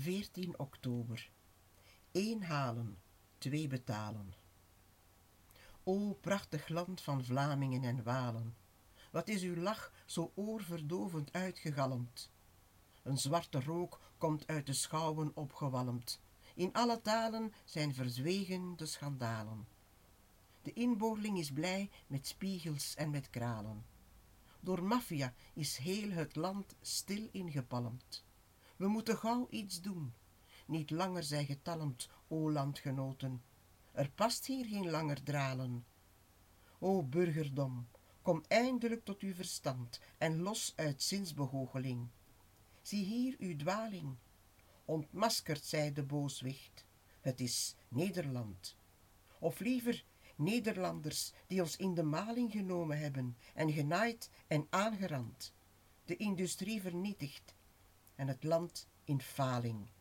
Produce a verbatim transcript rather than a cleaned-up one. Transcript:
veertien oktober. Eén halen, twee betalen. O prachtig land van Vlamingen en Walen, wat is uw lach zo oorverdovend uitgegalmd. Een zwarte rook komt uit de schouwen opgewalmd. In alle talen zijn verzwegen de schandalen. De inboorling is blij met spiegels en met kralen. Door maffia is heel het land stil ingepalmd. We moeten gauw iets doen. Niet langer zij getalmd, o landgenoten. Er past hier geen langer dralen. O burgerdom, kom eindelijk tot uw verstand en los uit zinsbegoocheling. Zie hier uw dwaling. Ontmaskerd zij de booswicht. Het is Nederland. Of liever Nederlanders die ons in de maling genomen hebben en genaaid en aangerand. De industrie vernietigd en het land in faling.